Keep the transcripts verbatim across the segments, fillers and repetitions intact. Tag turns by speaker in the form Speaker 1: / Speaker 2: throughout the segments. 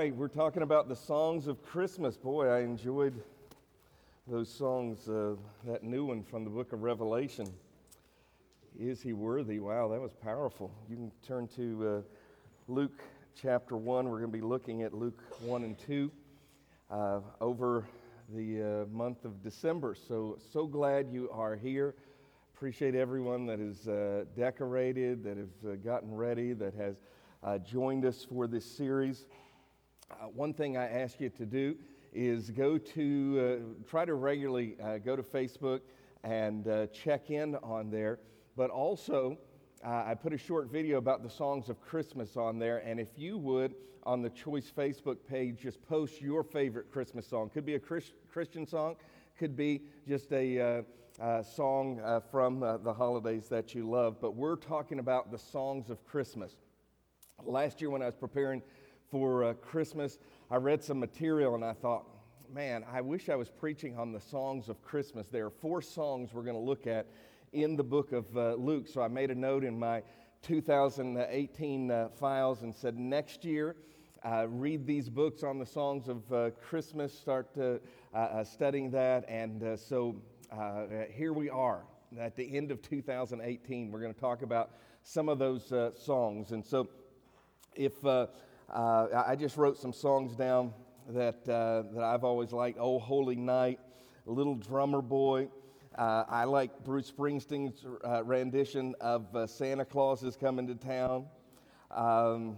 Speaker 1: right, we're talking about the songs of Christmas. Boy, I enjoyed those songs, uh, that new one from the book of Revelation. Is he worthy? Wow, that was powerful. You can turn to uh, Luke chapter one. We're going to be looking at Luke one and two uh, over the uh, month of December. So, so glad you are here. Appreciate everyone that is uh, decorated, that has uh, gotten ready, that has uh, joined us for this series. Uh, one thing I ask you to do is go to, uh, try to regularly uh, go to Facebook and uh, check in on there. But also, uh, I put a short video about the songs of Christmas on there. And if you would, on the Choice Facebook page, just post your favorite Christmas song. Could be a Chris- Christian song, could be just a uh, uh, song uh, from uh, the holidays that you love. But we're talking about the songs of Christmas. Last year when I was preparing for uh, Christmas, I read some material and I thought, man, I wish I was preaching on the songs of Christmas. There are four songs we're going to look at in the book of uh, Luke. So I made a note in my two thousand eighteen uh, files and said, next year, uh, read these books on the songs of uh, Christmas, start uh, uh, studying that. And uh, so uh, here we are at the end of two thousand eighteen. We're going to talk about some of those uh, songs. And so if... Uh, Uh, I just wrote some songs down that uh, that I've always liked. Oh, Holy Night, Little Drummer Boy. Uh, I like Bruce Springsteen's uh, rendition of uh, Santa Claus is Coming to Town. Um,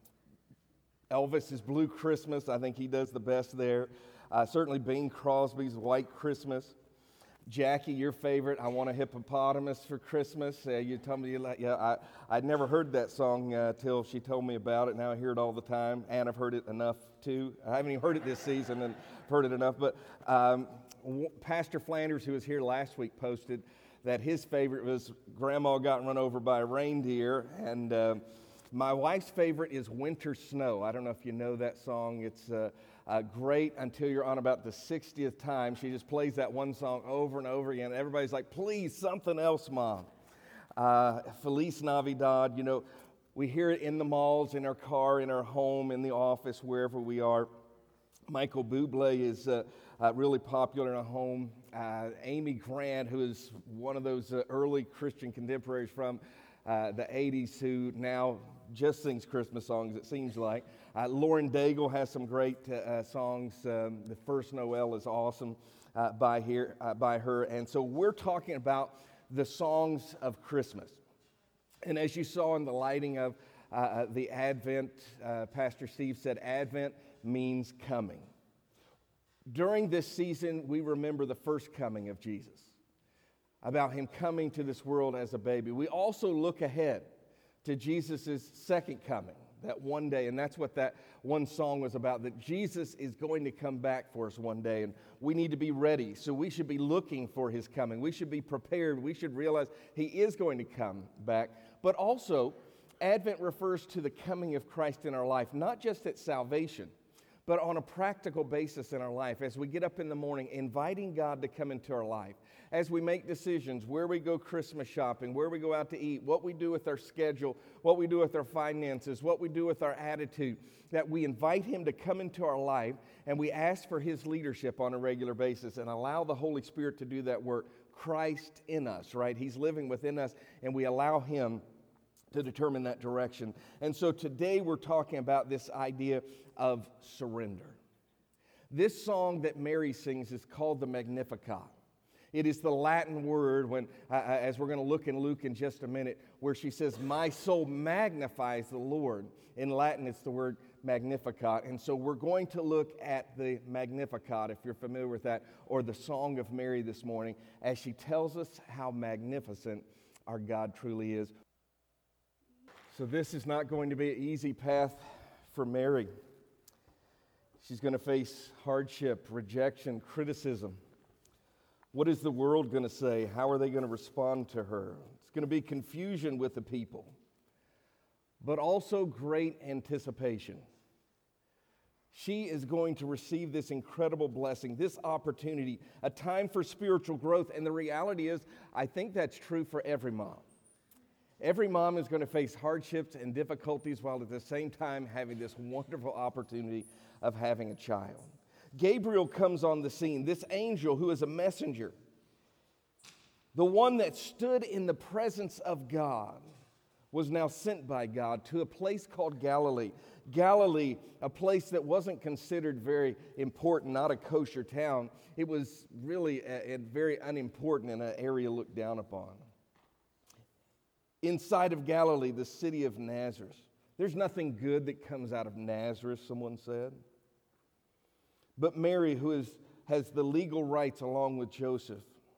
Speaker 1: Elvis's Blue Christmas, I think he does the best there. Uh, certainly Bing Crosby's White Christmas. Jackie, your favorite, I Want a Hippopotamus for Christmas. Uh, you told me, you like, yeah, I, I'd never heard that song uh, till she told me about it. Now I hear it all the time, and I've heard it enough too. I haven't even heard it this season and heard it enough. But um, Pastor Flanders, who was here last week, posted that his favorite was Grandma Got Run Over by a Reindeer. And uh, my wife's favorite is Winter Snow. I don't know if you know that song. It's uh, Uh, great until you're on about the sixtieth time. She just plays that one song over and over again. Everybody's like, please, something else, Mom. Uh, Feliz Navidad. You know, we hear it in the malls, in our car, in our home, in the office, wherever we are. Michael Bublé is uh, uh, really popular in our home. Uh, Amy Grant, who is one of those uh, early Christian contemporaries from uh, the eighties, who now just sings Christmas songs, it seems like. Uh, Lauren Daigle has some great uh, songs. Um, the First Noel is awesome uh, by, here, uh, by her. And so we're talking about the songs of Christmas. And as you saw in the lighting of uh, the Advent, uh, Pastor Steve said Advent means coming. During this season, we remember the first coming of Jesus, about him coming to this world as a baby. We also look ahead to Jesus' second coming, that one day, and that's what that one song was about, that Jesus is going to come back for us one day, and we need to be ready. So we should be looking for his coming. We should be prepared. We should realize he is going to come back. But also, Advent refers to the coming of Christ in our life, not just at salvation, but on a practical basis in our life. As we get up in the morning, inviting God to come into our life. As we make decisions, where we go Christmas shopping, where we go out to eat, what we do with our schedule, what we do with our finances, what we do with our attitude, that we invite him to come into our life and we ask for his leadership on a regular basis and allow the Holy Spirit to do that work. Christ in us, right? He's living within us, and we allow him to determine that direction. And so today we're talking about this idea of surrender. This song that Mary sings is called the Magnificat. It is the Latin word, when, uh, as we're going to look in Luke in just a minute, where she says, my soul magnifies the Lord. In Latin, it's the word Magnificat. And so we're going to look at the Magnificat, if you're familiar with that, or the Song of Mary this morning, as she tells us how magnificent our God truly is. So this is not going to be an easy path for Mary. She's going to face hardship, rejection, criticism. What is the world going to say? How are they going to respond to her? It's going to be confusion with the people, but also great anticipation. She is going to receive this incredible blessing, this opportunity, a time for spiritual growth. And the reality is, I think that's true for every mom. Every mom is going to face hardships and difficulties while at the same time having this wonderful opportunity of having a child. Gabriel comes on the scene, this angel who is a messenger, the one that stood in the presence of God, was now sent by God to a place called Galilee. Galilee, a place that wasn't considered very important, not a kosher town. It was really a, a very unimportant and an area looked down upon. Inside of Galilee, the city of Nazareth. There's nothing good that comes out of Nazareth, someone said. But Mary, who is, has the legal rights along with Joseph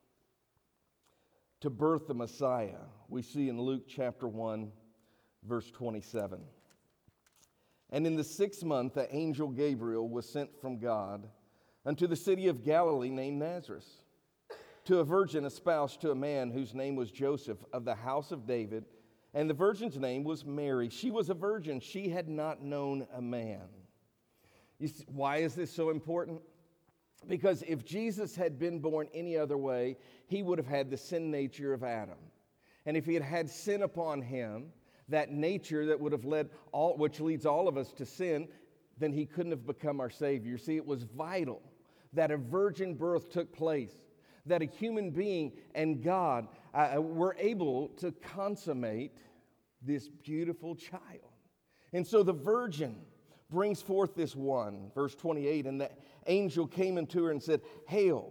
Speaker 1: to birth the Messiah, we see in Luke chapter one, verse twenty-seven. And in the sixth month, the angel Gabriel was sent from God unto the city of Galilee named Nazareth, to a virgin espoused to a man whose name was Joseph of the house of David, and the virgin's name was Mary. She was a virgin. She had not known a man. You see, why is this so important? Because if Jesus had been born any other way, he would have had the sin nature of Adam. And if he had had sin upon him, that nature that would have led all, which leads all of us to sin, then he couldn't have become our Savior. You see, it was vital that a virgin birth took place, that a human being and God uh, were able to consummate this beautiful child. And so the virgin brings forth this one, verse twenty-eight, and the angel came unto her and said, Hail.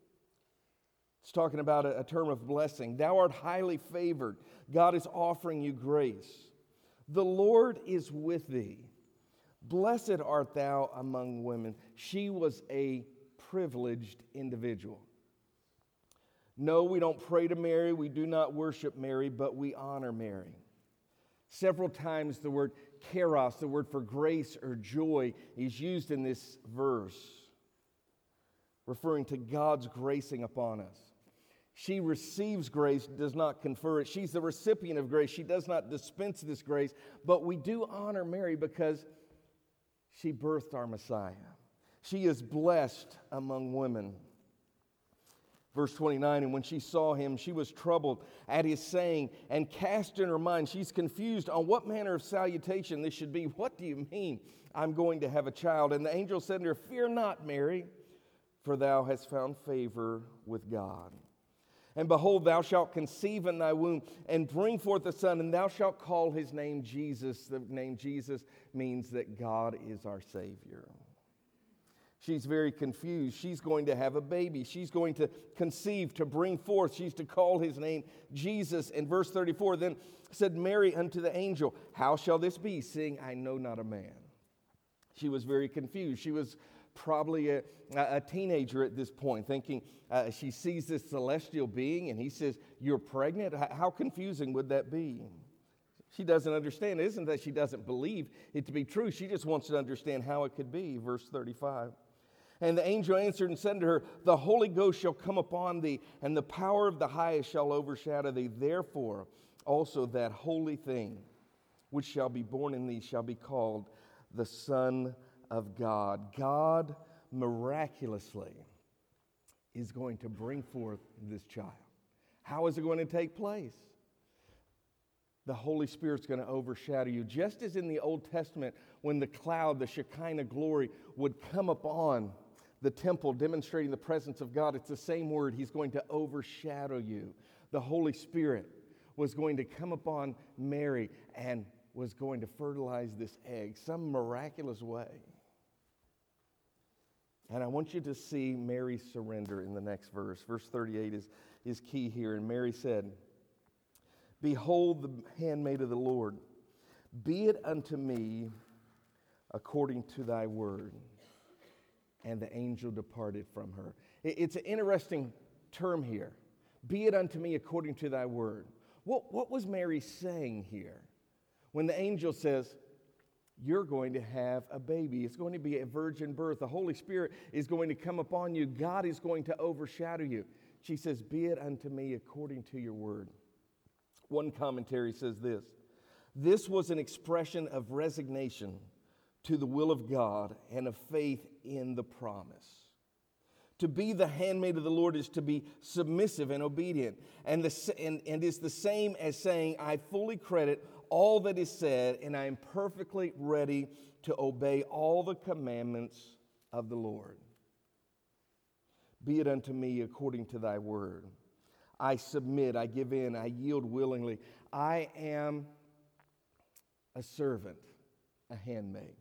Speaker 1: It's talking about a, a term of blessing. Thou art highly favored. God is offering you grace. The Lord is with thee. Blessed art thou among women. She was a privileged individual. No, we don't pray to Mary. We do not worship Mary, but we honor Mary. Several times the word charis, the word for grace or joy, is used in this verse, referring to God's gracing upon us. She receives grace, does not confer it. She's the recipient of grace. She does not dispense this grace, but we do honor Mary because she birthed our Messiah. She is blessed among women. Verse twenty-nine, and when she saw him, she was troubled at his saying and cast in her mind. She's confused on what manner of salutation this should be. What do you mean, I'm going to have a child? And the angel said to her, Fear not, Mary, for thou hast found favor with God. And behold, thou shalt conceive in thy womb and bring forth a son, and thou shalt call his name Jesus. The name Jesus means that God is our Savior. She's very confused. She's going to have a baby. She's going to conceive, to bring forth. She's to call his name Jesus. In verse thirty-four, then said Mary unto the angel, How shall this be, seeing I know not a man? She was very confused. She was probably a, a teenager at this point, thinking uh, she sees this celestial being, and he says, You're pregnant? How confusing would that be? She doesn't understand. It isn't that she doesn't believe it to be true. She just wants to understand how it could be. Verse thirty-five. And the angel answered and said to her, The Holy Ghost shall come upon thee, and the power of the highest shall overshadow thee. Therefore also that holy thing which shall be born in thee shall be called the Son of God. God miraculously is going to bring forth this child. How is it going to take place? The Holy Spirit's going to overshadow you. Just as in the Old Testament, when the cloud, the Shekinah glory, would come upon the temple demonstrating the presence of God, it's the same word. He's going to overshadow you. The Holy Spirit was going to come upon Mary and was going to fertilize this egg some miraculous way. And I want you to see Mary's surrender in the next verse. Verse thirty-eight is, is key here. And Mary said, Behold the handmaid of the Lord, be it unto me according to thy word. And the angel departed from her. It's an interesting term here. Be it unto me according to thy word. What, what was Mary saying here? When the angel says, you're going to have a baby. It's going to be a virgin birth. The Holy Spirit is going to come upon you. God is going to overshadow you. She says, be it unto me according to your word. One commentary says this. This was an expression of resignation to the will of God and of faith in the promise. To be the handmaid of the Lord is to be submissive and obedient. And, the, and, and is the same as saying, I fully credit all that is said, and I am perfectly ready to obey all the commandments of the Lord. Be it unto me according to thy word. I submit, I give in, I yield willingly. I am a servant, a handmaid.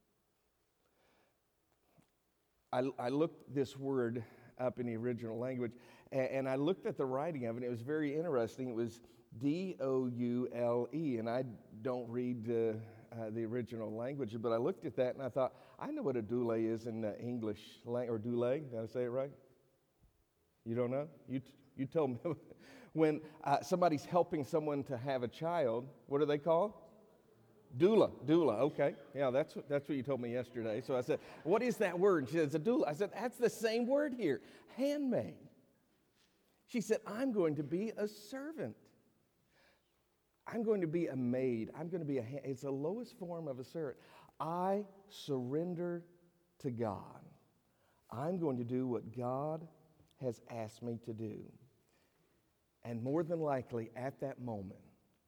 Speaker 1: I, I looked this word up in the original language, and, and I looked at the writing of it, and it was very interesting. It was D O U L E, and I don't read uh, uh, the original language, but I looked at that, and I thought, I know what a doule is in uh, English, lang- or doule, did I say it right? You don't know? You, t- you told me. When uh, somebody's helping someone to have a child, what are they called? Doula, doula, okay. Yeah, that's what, that's what you told me yesterday. So I said, what is that word? And she said, it's a doula. I said, that's the same word here, handmaid. She said, I'm going to be a servant. I'm going to be a maid. I'm going to be a, ha- it's the lowest form of a servant. I surrender to God. I'm going to do what God has asked me to do. And more than likely, at that moment,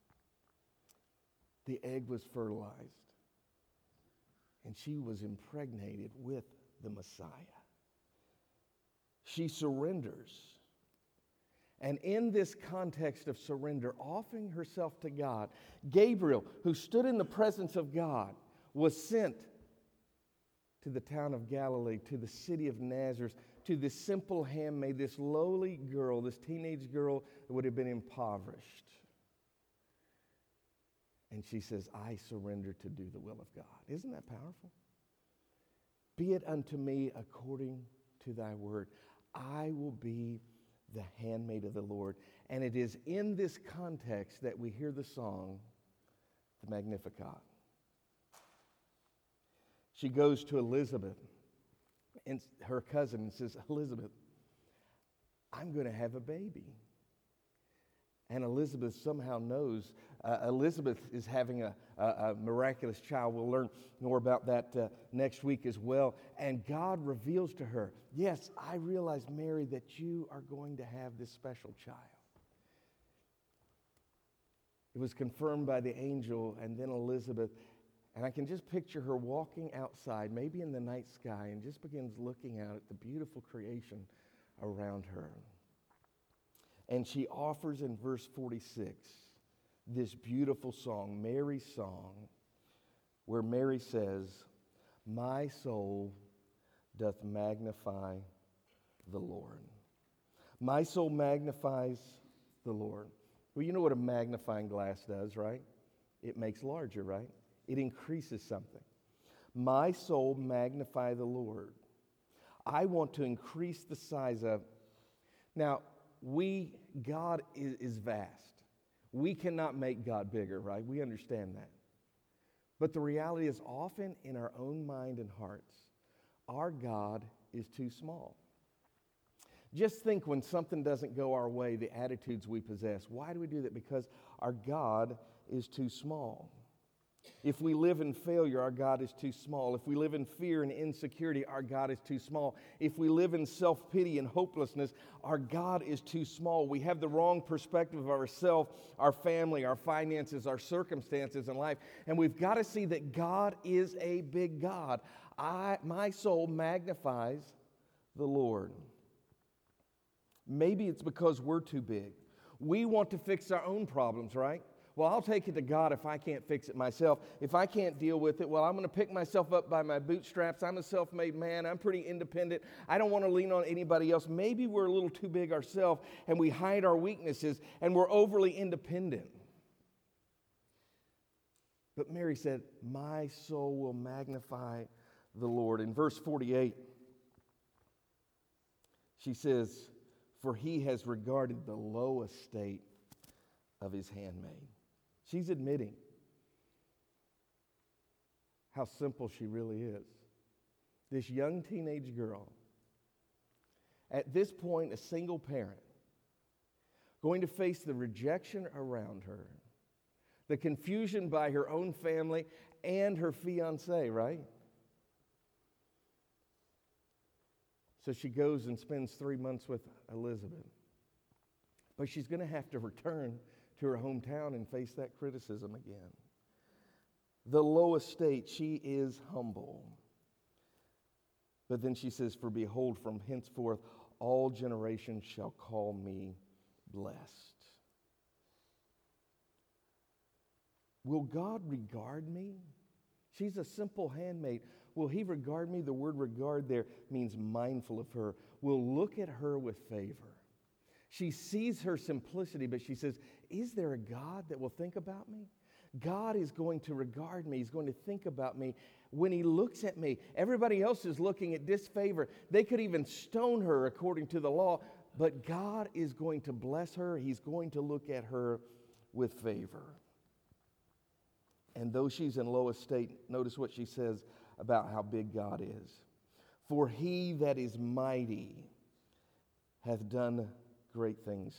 Speaker 1: the egg was fertilized, and she was impregnated with the Messiah. She surrenders. And in this context of surrender, offering herself to God, Gabriel, who stood in the presence of God, was sent to the town of Galilee, to the city of Nazareth, to this simple handmaid, this lowly girl, this teenage girl that would have been impoverished. And she says, I surrender to do the will of God. Isn't that powerful? Be it unto me according to thy word. I will be the handmaid of the Lord. And it is in this context that we hear the song, the Magnificat. She goes to Elizabeth, and her cousin, and says, Elizabeth, I'm going to have a baby. And Elizabeth somehow knows uh, Elizabeth is having a, a, a miraculous child. We'll learn more about that uh, next week as well. And God reveals to her, yes, I realize, Mary, that you are going to have this special child. It was confirmed by the angel, and then Elizabeth, and I can just picture her walking outside, maybe in the night sky, and just begins looking out at the beautiful creation around her. And she offers in verse forty-six this beautiful song, Mary's song, where Mary says, my soul doth magnify the Lord. My soul magnifies the Lord. Well, you know what a magnifying glass does, right? It makes larger, right? It increases something. My soul magnify the Lord. I want to increase the size of. Now, we, God is, is vast. We cannot make God bigger, right? We understand that. But the reality is often in our own mind and hearts, our God is too small. Just think when something doesn't go our way, the attitudes we possess. Why do we do that? Because our God is too small. If we live in failure, our God is too small. If we live in fear and insecurity, our God is too small. If we live in self-pity and hopelessness, our God is too small. We have the wrong perspective of ourselves, our family, our finances, our circumstances in life. And we've got to see that God is a big God. I, my soul magnifies the Lord. Maybe it's because we're too big. We want to fix our own problems, right? Well, I'll take it to God if I can't fix it myself. If I can't deal with it, well, I'm going to pick myself up by my bootstraps. I'm a self-made man. I'm pretty independent. I don't want to lean on anybody else. Maybe we're a little too big ourselves, and we hide our weaknesses, and we're overly independent. But Mary said, my soul will magnify the Lord. In verse forty-eight, she says, for he has regarded the low estate of his handmaid. She's admitting how simple she really is. This young teenage girl, at this point a single parent, going to face the rejection around her, the confusion by her own family and her fiancé, right? So she goes and spends three months with Elizabeth. But she's going to have to return to her hometown and face that criticism again. The low estate, she is humble. But then she says, for behold, from henceforth all generations shall call me blessed. Will God regard me? She's a simple handmaid. Will he regard me? The word regard there means mindful of her. Will look at her with favor. She sees her simplicity, but she says, is there a God that will think about me? God is going to regard me. He's going to think about me when he looks at me. Everybody else is looking at disfavor. They could even stone her according to the law, but God is going to bless her. He's going to look at her with favor. And though she's in low estate, notice what she says about how big God is. For he that is mighty hath done great things,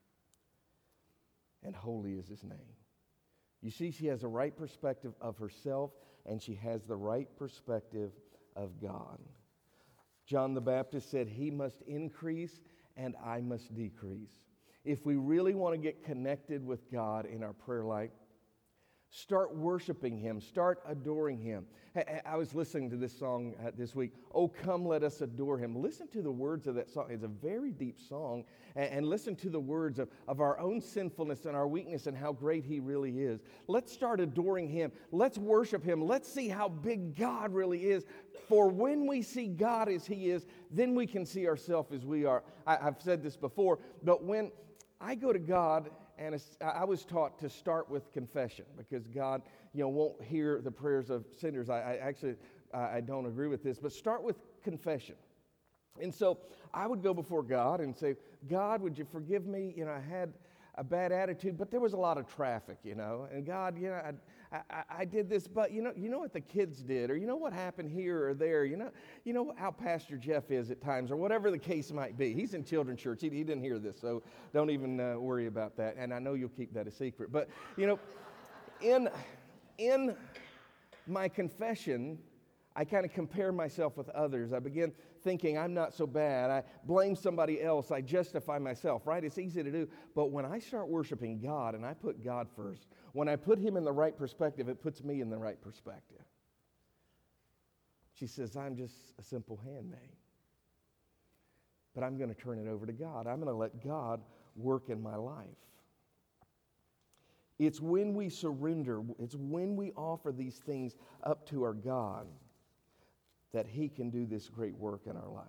Speaker 1: and holy is his name. You see, she has a right perspective of herself, and she has the right perspective of God. John the Baptist said, he must increase and I must decrease. If we really want to get connected with God in our prayer life, start worshiping him. Start adoring him. I was listening to this song this week, Oh, Come Let Us Adore Him. Listen to the words of that song. It's a very deep song. And listen to the words of, of our own sinfulness and our weakness and how great he really is. Let's start adoring him. Let's worship him. Let's see how big God really is. For when we see God as he is, then we can see ourselves as we are. I, I've said this before, but when I go to God, and I was taught to start with confession because God, you know, won't hear the prayers of sinners. I, I actually, I don't agree with this, but start with confession. And so I would go before God and say, God, would you forgive me? You know, I had a bad attitude, but there was a lot of traffic, you know. And God, you know, I, I, I did this, but you know, you know what the kids did, or you know what happened here or there. You know, you know how Pastor Jeff is at times, or whatever the case might be. He's in children's church. He, he didn't hear this, so don't even uh, worry about that. And I know you'll keep that a secret. But you know, in in my confession, I kind of compare myself with others. I begin thinking I'm not so bad. I blame somebody else. I justify myself, right? It's easy to do. But when I start worshiping God and I put God first, when I put him in the right perspective, it puts me in the right perspective. She says, I'm just a simple handmaid. But I'm going to turn it over to God. I'm going to let God work in my life. It's when we surrender, it's when we offer these things up to our God that he can do this great work in our life.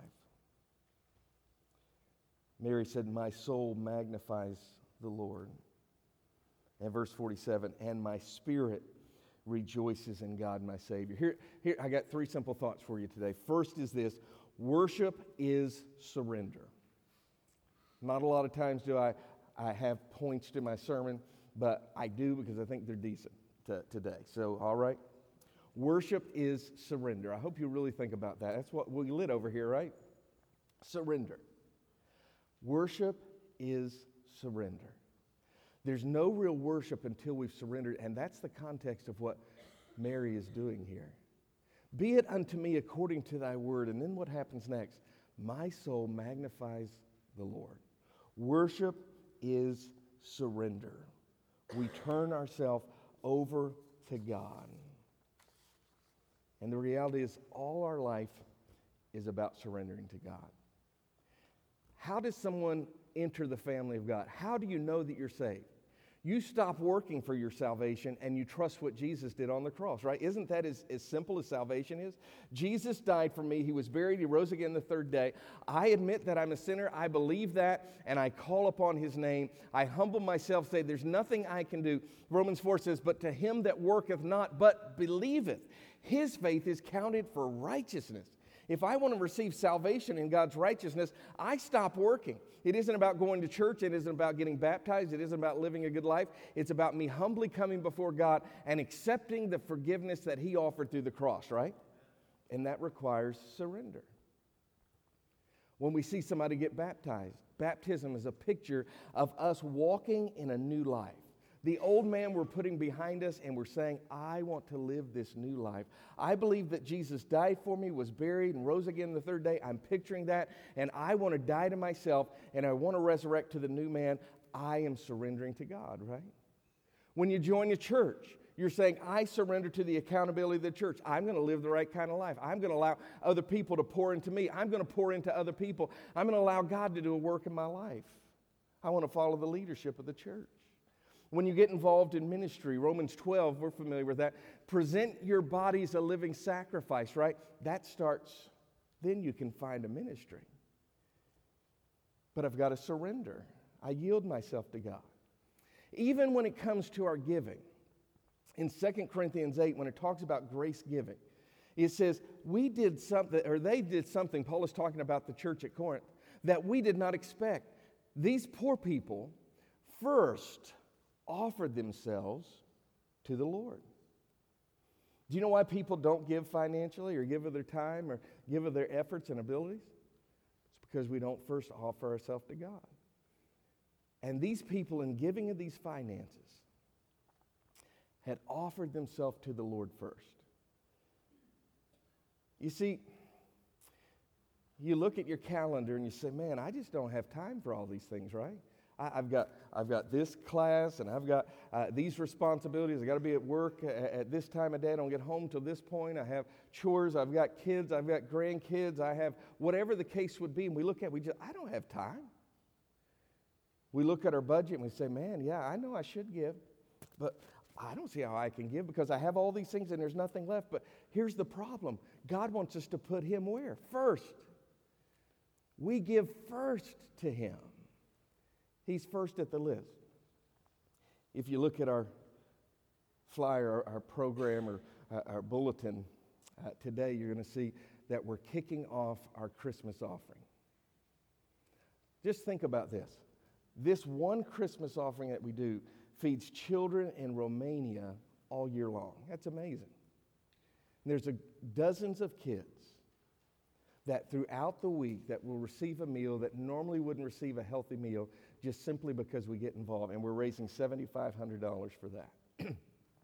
Speaker 1: Mary said, my soul magnifies the Lord. And verse forty-seven, and my spirit rejoices in God my Savior. Here, here I got three simple thoughts for you today. First is this, worship is surrender. Not a lot of times do I, I have points to my sermon, but I do because I think they're decent to, today. So, all right. Worship is surrender. I hope you really think about that. That's what we lit over here, right? Surrender. Worship is surrender. There's no real worship until we've surrendered, and that's the context of what Mary is doing here. Be it unto me according to thy word. And then what happens next? My soul magnifies the Lord. Worship is surrender. We turn ourselves over to God. And the reality is all our life is about surrendering to God. How does someone enter the family of God? How do you know that you're saved? You stop working for your salvation and you trust what Jesus did on the cross, right? Isn't that as, as simple as salvation is? Jesus died for me. He was buried. He rose again the third day. I admit that I'm a sinner. I believe that, and I call upon his name. I humble myself, say there's nothing I can do. Romans four says, but to him that worketh not, but believeth, his faith is counted for righteousness. If I want to receive salvation in God's righteousness, I stop working. It isn't about going to church. It isn't about getting baptized. It isn't about living a good life. It's about me humbly coming before God and accepting the forgiveness that he offered through the cross, right? And that requires surrender. When we see somebody get baptized, baptism is a picture of us walking in a new life. The old man we're putting behind us, and we're saying, I want to live this new life. I believe that Jesus died for me, was buried, and rose again the third day. I'm picturing that, and I want to die to myself, and I want to resurrect to the new man. I am surrendering to God, right? When you join a church, you're saying, I surrender to the accountability of the church. I'm going to live the right kind of life. I'm going to allow other people to pour into me. I'm going to pour into other people. I'm going to allow God to do a work in my life. I want to follow the leadership of the church. When you get involved in ministry, Romans twelve, we're familiar with that. Present your bodies a living sacrifice, right? That starts, then you can find a ministry. But I've got to surrender. I yield myself to God. Even when it comes to our giving, in Second Corinthians eight, when it talks about grace giving, it says, we did something, or they did something, Paul is talking about the church at Corinth, that we did not expect. These poor people first offered themselves to the Lord. Do you know why people don't give financially or give of their time or give of their efforts and abilities? It's because we don't first offer ourselves to God. And these people, in giving of these finances, had offered themselves to the Lord first. You see, you look at your calendar and you say, man, I just don't have time for all these things, right? I, I've got I've got this class, and I've got uh, these responsibilities. I got to be at work at, at this time of day. I don't get home till this point. I have chores. I've got kids. I've got grandkids. I have whatever the case would be. And we look at, we just, I don't have time. We look at our budget and we say, man, yeah, I know I should give, but I don't see how I can give because I have all these things and there's nothing left. But here's the problem. God wants us to put him where? First. We give first to him. He's first at the list. If you look at our flyer, our, our program, or uh, our bulletin uh, today, you're going to see that we're kicking off our Christmas offering. Just think about this. This one Christmas offering that we do feeds children in Romania all year long. That's amazing. And there's a, dozens of kids that throughout the week that will receive a meal that normally wouldn't receive a healthy meal just simply because we get involved. And we're raising seven thousand five hundred dollars for that.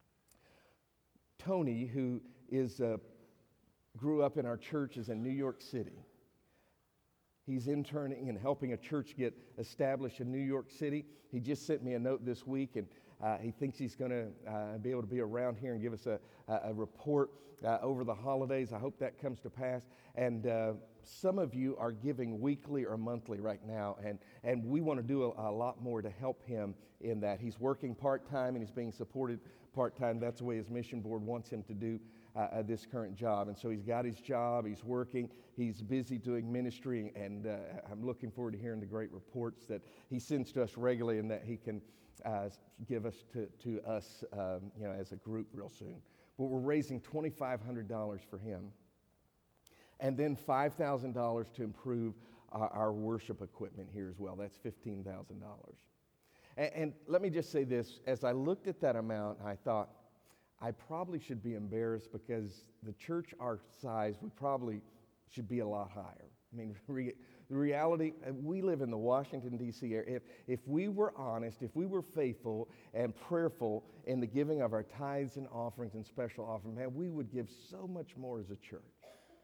Speaker 1: Tony, who is uh, grew up in our churches in New York City, he's interning and helping a church get established in New York City. He just sent me a note this week, and uh, he thinks he's going to uh, be able to be around here and give us a, a, a report uh, over the holidays. I hope that comes to pass. And uh, some of you are giving weekly or monthly right now, and, and we want to do a, a lot more to help him in that. He's working part-time, and he's being supported part-time. That's the way his mission board wants him to do Uh, uh, this current job. And so he's got his job, he's working, he's busy doing ministry, and uh, I'm looking forward to hearing the great reports that he sends to us regularly and that he can uh, give us to, to us um, you know, as a group real soon. But we're raising twenty-five hundred dollars for him, and then five thousand dollars to improve our, our worship equipment here as well. That's fifteen thousand dollars. And, and let me just say this, as I looked at that amount, I thought, I probably should be embarrassed because the church our size, we probably should be a lot higher. I mean, re- the reality, we live in the Washington, D C area. If, if we were honest, if we were faithful and prayerful in the giving of our tithes and offerings and special offerings, man, we would give so much more as a church.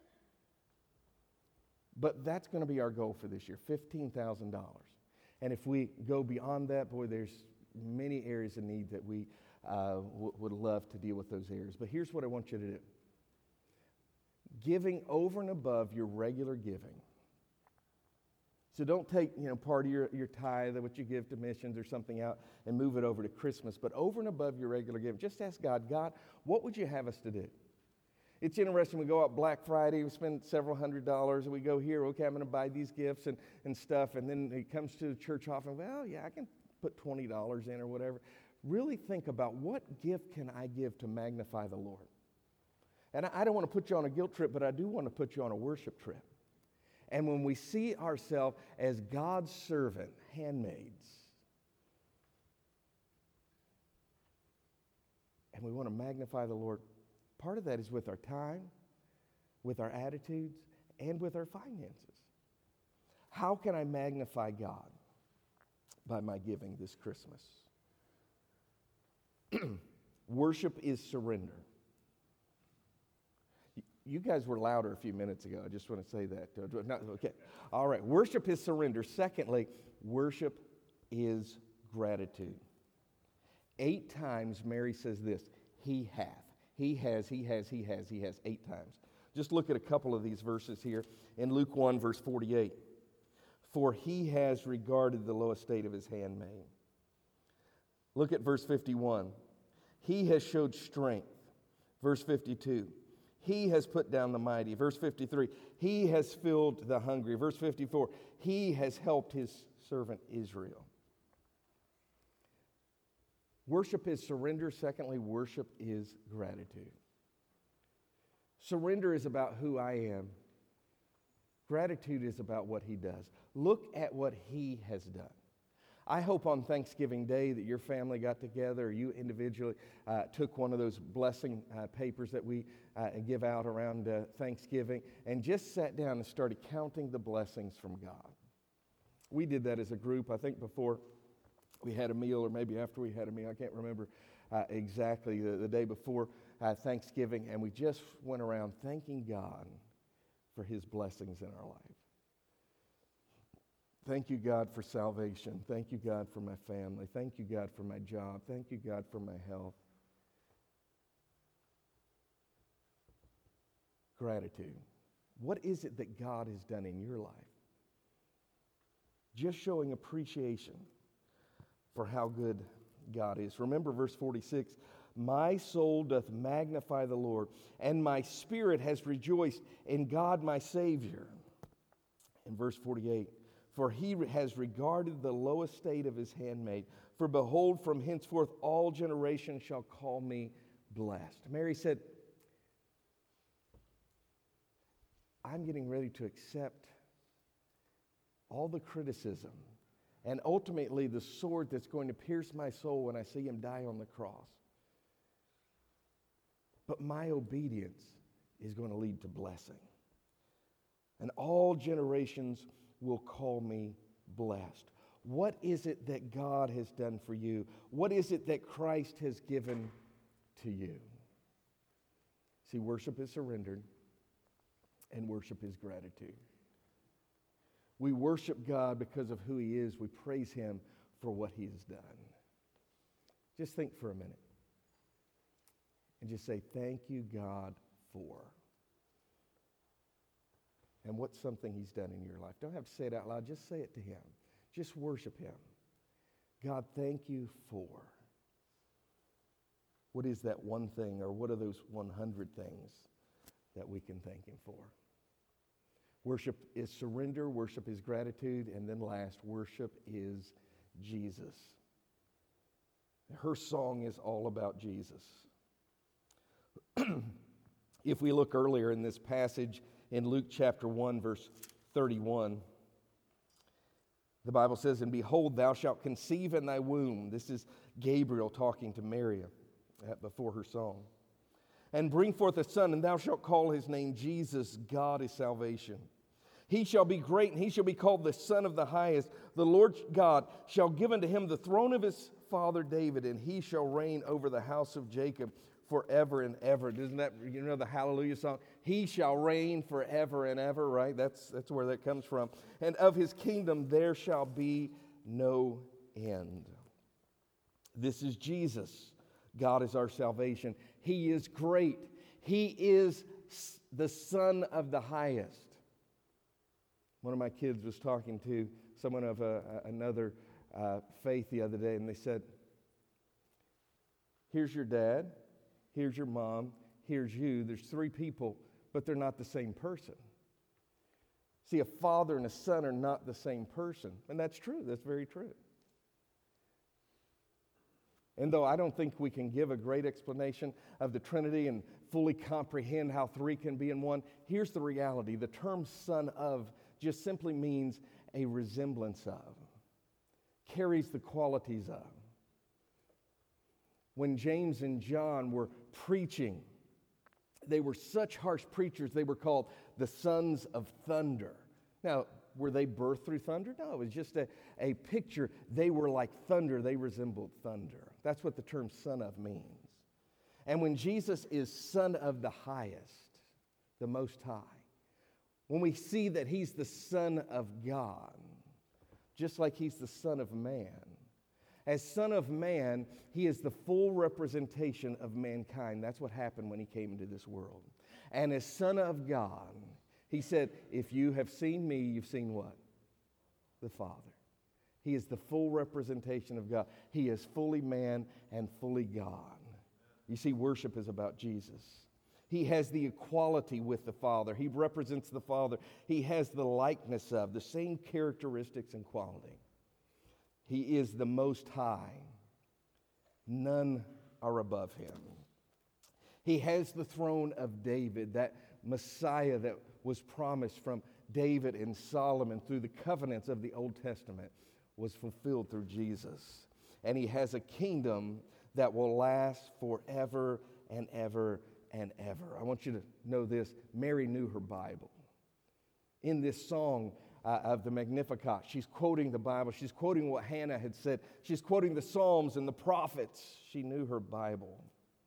Speaker 1: But that's going to be our goal for this year, fifteen thousand dollars. And if we go beyond that, boy, there's many areas of need that we Uh, w- would love to deal with those areas. But here's what I want you to do. Giving over and above your regular giving. So don't take, you know, part of your, your tithe, what you give to missions or something out, and move it over to Christmas. But over and above your regular giving, just ask God, God, what would you have us to do? It's interesting, we go out Black Friday, we spend several hundred dollars, and we go here, okay, I'm going to buy these gifts and, and stuff, and then it comes to the church offering, well, yeah, I can put twenty dollars in or whatever. Really think about, what gift can I give to magnify the Lord? And I, I don't want to put you on a guilt trip, but I do want to put you on a worship trip. And when we see ourselves as God's servant, handmaids, and we want to magnify the Lord, part of that is with our time, with our attitudes, and with our finances. How can I magnify God? By my giving this Christmas. Worship is surrender. You guys were louder a few minutes ago. I just want to say that. Not, okay. All right. Worship is surrender. Secondly, worship is gratitude. Eight times Mary says this, he hath. He has, he has, he has, he has. Eight times. Just look at a couple of these verses here. In Luke one, verse forty-eight. For he has regarded the low estate of his handmaid. Look at verse fifty-one. He has showed strength. Verse fifty-two. He has put down the mighty. Verse fifty-three, he has filled the hungry. Verse fifty-four, he has helped his servant Israel. Worship is surrender. Secondly, worship is gratitude. Surrender is about who I am. Gratitude is about what he does. Look at what he has done. I hope on Thanksgiving Day that your family got together or you individually uh, took one of those blessing uh, papers that we uh, give out around uh, Thanksgiving and just sat down and started counting the blessings from God. We did that as a group, I think before we had a meal or maybe after we had a meal. I can't remember uh, exactly the, the day before uh, Thanksgiving, and we just went around thanking God for his blessings in our life. Thank you, God, for salvation. Thank you, God, for my family. Thank you, God, for my job. Thank you, God, for my health. Gratitude. What is it that God has done in your life? Just showing appreciation for how good God is. Remember verse forty-six, my soul doth magnify the Lord, and my spirit has rejoiced in God my Savior. In verse forty-eight, for he has regarded the low estate of his handmaid. For behold, from henceforth all generations shall call me blessed. Mary said, I'm getting ready to accept all the criticism and ultimately the sword that's going to pierce my soul when I see him die on the cross. But my obedience is going to lead to blessing. And all generations will call me blessed. What is it that God has done for you? What is it that Christ has given to you? See, worship is surrendered, and worship is gratitude. We worship God because of who he is. We praise him for what he has done. Just think for a minute and just say, thank you, God, for. And what's something he's done in your life? Don't have to say it out loud. Just say it to him. Just worship him. God, thank you for. What is that one thing, or what are those one hundred things that we can thank him for? Worship is surrender. Worship is gratitude. And then last, worship is Jesus. Her song is all about Jesus. If we look earlier in this passage, in Luke chapter one, verse thirty-one, the Bible says, and behold, thou shalt conceive in thy womb. This is Gabriel talking to Mary before her song. And bring forth a son, and thou shalt call his name Jesus. God is salvation. He shall be great, and he shall be called the Son of the Highest. The Lord God shall give unto him the throne of his father David, and he shall reign over the house of Jacob forever and ever. Isn't that, you know, the Hallelujah song? He shall reign forever and ever, right? That's, that's where that comes from. And of his kingdom there shall be no end. This is Jesus. God is our salvation. He is great. He is the Son of the Highest. One of my kids was talking to someone of a, another uh, faith the other day, and they said, here's your dad, here's your mom, here's you. There's three people, but they're not the same person. See, a father and a son are not the same person. And that's true. That's very true. And though I don't think we can give a great explanation of the Trinity and fully comprehend how three can be in one, here's the reality. The term son of just simply means a resemblance of, carries the qualities of. When James and John were preaching, they were such harsh preachers, they were called the sons of thunder. Now, were they birthed through thunder? No, it was just a, a picture. They were like thunder. They resembled thunder. That's what the term son of means. And when Jesus is son of the highest, the Most High, when we see that he's the Son of God, just like he's the Son of Man, as Son of Man, he is the full representation of mankind. That's what happened when he came into this world. And as Son of God, he said, if you have seen me, you've seen what? The Father. He is the full representation of God. He is fully man and fully God. You see, worship is about Jesus. He has the equality with the Father. He represents the Father. He has the likeness of, the same characteristics and quality. He is the Most High. None are above him. He has the throne of David, that Messiah that was promised from David and Solomon through the covenants of the Old Testament was fulfilled through Jesus. And he has a kingdom that will last forever and ever and ever. I want you to know this. Mary knew her Bible. In this song uh, of the Magnificat, she's quoting the Bible. She's quoting what Hannah had said. She's quoting the Psalms and the prophets. She knew her Bible.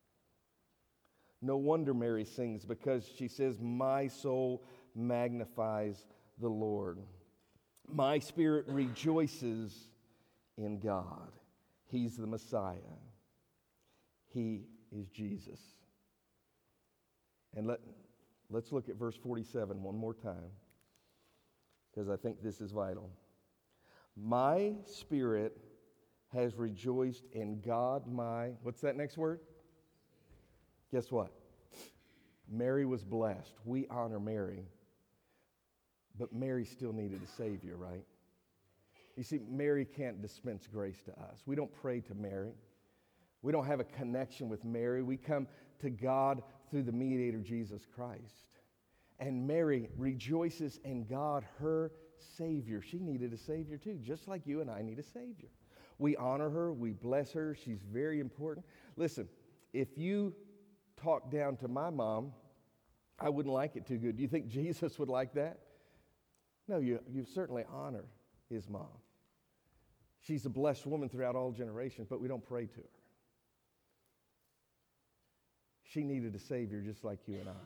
Speaker 1: No wonder Mary sings, because she says, my soul magnifies the Lord. My spirit rejoices in God. He's the Messiah. He is Jesus. And let, let's look at verse forty-seven one more time, because I think this is vital. My spirit has rejoiced in God, my, what's that next word? Guess what? Mary was blessed. We honor Mary. But Mary still needed a Savior, right? You see, Mary can't dispense grace to us. We don't pray to Mary. We don't have a connection with Mary. We come to God through the mediator, Jesus Christ. And Mary rejoices in God, her Savior. She needed a Savior too, just like you and I need a Savior. We honor her. We bless her. She's very important. Listen, if you talk down to my mom, I wouldn't like it too good. Do you think Jesus would like that? No, you, you certainly honor his mom. She's a blessed woman throughout all generations, but we don't pray to her. She needed a Savior just like you and I.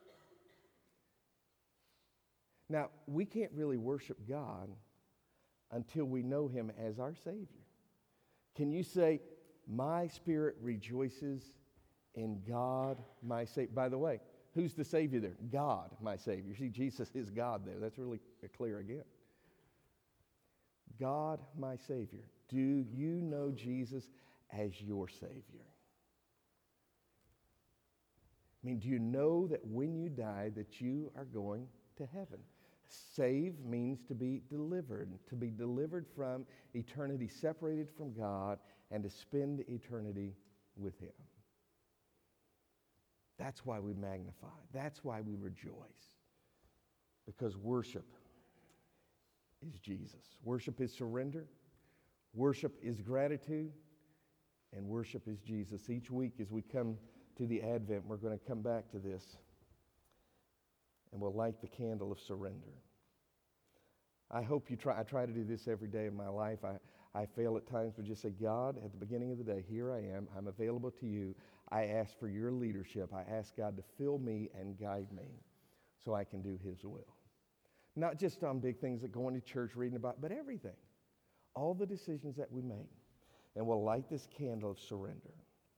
Speaker 1: Now, we can't really worship God until we know him as our Savior. Can you say, my spirit rejoices in God, my Savior? By the way, who's the Savior there? God, my Savior. See, Jesus is God there. That's really clear again. God, my Savior. Do you know Jesus as your Savior? I mean, do you know that when you die that you are going to heaven? Save means to be delivered, to be delivered from eternity, separated from God, and to spend eternity with him. That's why we magnify. That's why we rejoice. Because worship is Jesus. Worship is surrender. Worship is gratitude. And worship is Jesus. Each week as we come to the Advent, we're going to come back to this. And we'll light the candle of surrender. I hope you try. I try to do this every day of my life. I, I fail at times, but just say, God, at the beginning of the day, here I am. I'm available to you. I ask for your leadership. I ask God to fill me and guide me so I can do his will. Not just on big things like going to church, reading about, but everything. All the decisions that we make. And we'll light this candle of surrender.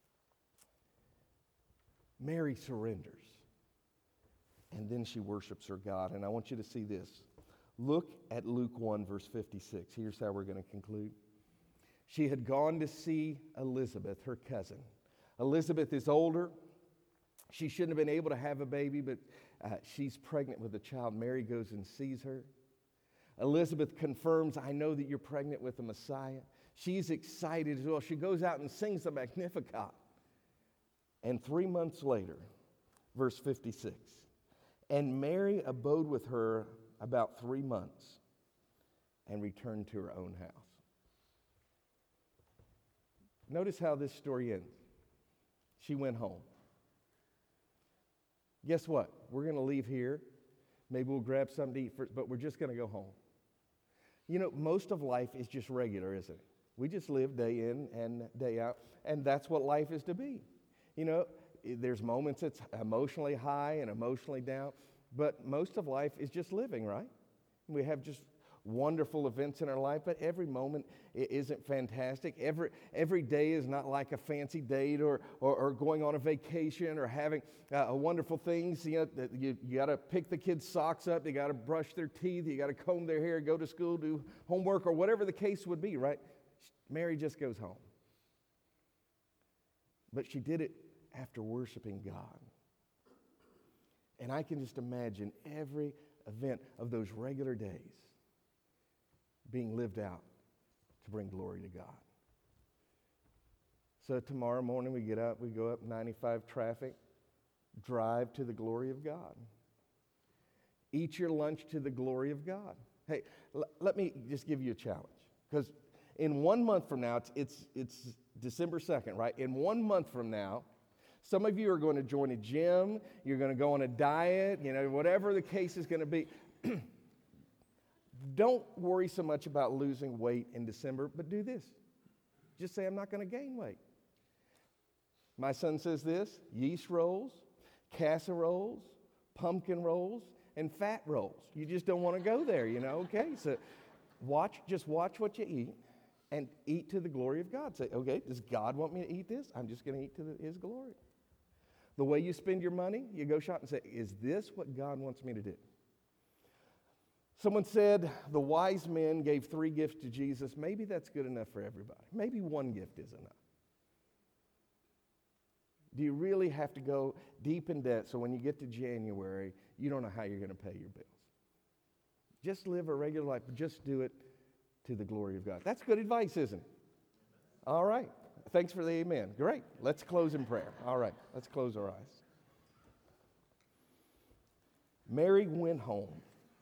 Speaker 1: Mary surrenders. And then she worships her God. And I want you to see this. Look at Luke one, verse fifty-six. Here's how we're going to conclude. She had gone to see Elizabeth, her cousin. Elizabeth is older. She shouldn't have been able to have a baby, but uh, she's pregnant with a child. Mary goes and sees her. Elizabeth confirms, I know that you're pregnant with the Messiah. She's excited as well. She goes out and sings the Magnificat. And three months later, verse fifty-six, and Mary abode with her about three months and returned to her own house. Notice how this story ends. She went home. Guess what? We're going to leave here. Maybe we'll grab something to eat first, but we're just going to go home. You know, most of life is just regular, isn't it? We just live day in and day out, and that's what life is to be. You know, there's moments it's emotionally high and emotionally down, but most of life is just living, right? We have just wonderful events in our life, but every moment isn't fantastic. Every every day is not like a fancy date or or, or going on a vacation or having uh, wonderful things. You know, you, you got to pick the kids' socks up, you got to brush their teeth, you got to comb their hair, go to school, do homework, or whatever the case would be, right? Mary just goes home. But she did it after worshiping God. And I can just imagine every event of those regular days being lived out to bring glory to God. So tomorrow morning we get up, we go up ninety-five traffic, drive to the glory of God. Eat your lunch to the glory of God. Hey, l- let me just give you a challenge. Because in one month from now, it's, it's, it's December second, right? In one month from now, some of you are going to join a gym, you're going to go on a diet, you know, whatever the case is going to be. Don't worry so much about losing weight in December, but do this. Just say, I'm not going to gain weight. My son says this: yeast rolls, casseroles, pumpkin rolls, and fat rolls. You just don't want to go there, you know, okay? So watch, just watch what you eat and eat to the glory of God. Say, okay, does God want me to eat this? I'm just going to eat to the, His glory. The way you spend your money, you go shop and say, is this what God wants me to do? Someone said the wise men gave three gifts to Jesus. Maybe that's good enough for everybody. Maybe one gift is enough. Do you really have to go deep in debt so when you get to January, you don't know how you're going to pay your bills? Just live a regular life, but just do it to the glory of God. That's good advice, isn't it? All right. Thanks for the amen. Great. Let's close in prayer. All right. Let's close our eyes. Mary went home.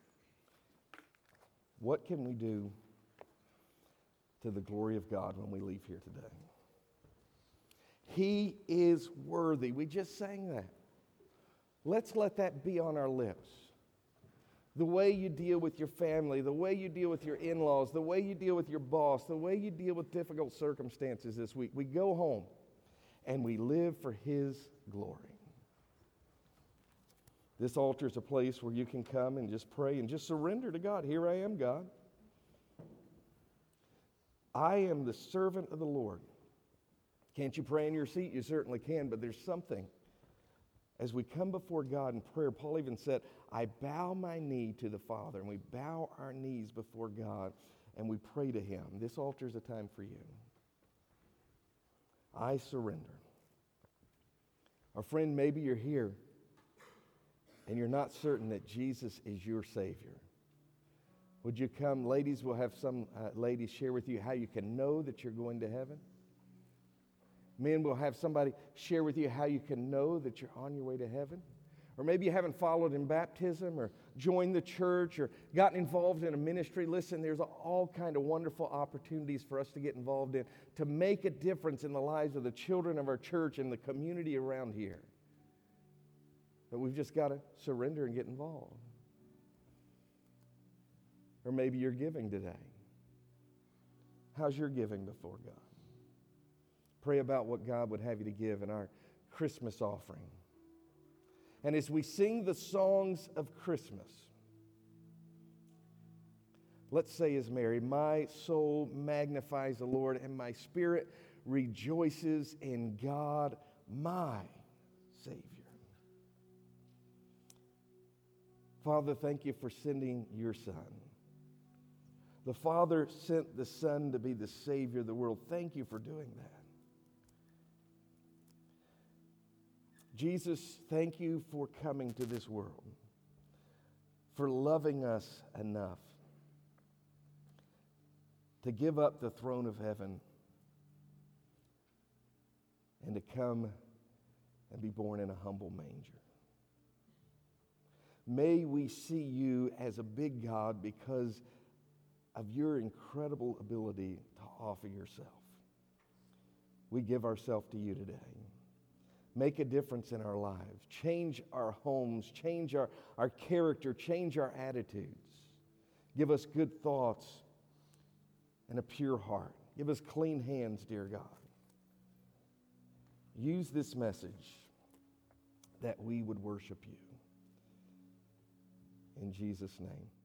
Speaker 1: What can we do to the glory of God when we leave here today? He is worthy. We just sang that. Let's let that be on our lips. The way you deal with your family, the way you deal with your in-laws, the way you deal with your boss, the way you deal with difficult circumstances this week. We go home and we live for His glory. This altar is a place where you can come and just pray and just surrender to God. Here I am, God. I am the servant of the Lord. Can't you pray in your seat? You certainly can, but there's something. As we come before God in prayer, Paul even said, I bow my knee to the Father, and we bow our knees before God, and we pray to Him. This altar is a time for you. I surrender. Our friend, maybe you're here, and you're not certain that Jesus is your Savior. Would you come? Ladies, we'll have some uh, ladies share with you how you can know that you're going to heaven. Men, will have somebody share with you how you can know that you're on your way to heaven. Or maybe you haven't followed in baptism or joined the church or gotten involved in a ministry. Listen, there's all kind of wonderful opportunities for us to get involved in to make a difference in the lives of the children of our church and the community around here. But we've just got to surrender and get involved. Or maybe you're giving today. How's your giving before God? Pray about what God would have you to give in our Christmas offering. And as we sing the songs of Christmas, let's say as Mary, my soul magnifies the Lord, and my spirit rejoices in God, my Savior. Father, thank you for sending your Son. The Father sent the Son to be the Savior of the world. Thank you for doing that. Jesus, thank you for coming to this world, for loving us enough to give up the throne of heaven and to come and be born in a humble manger. May we see you as a big God because of your incredible ability to offer yourself. We give ourselves to you today. Make a difference in our lives. Change our homes. Change our, our character. Change our attitudes. Give us good thoughts and a pure heart. Give us clean hands, dear God. Use this message that we would worship you. In Jesus' name.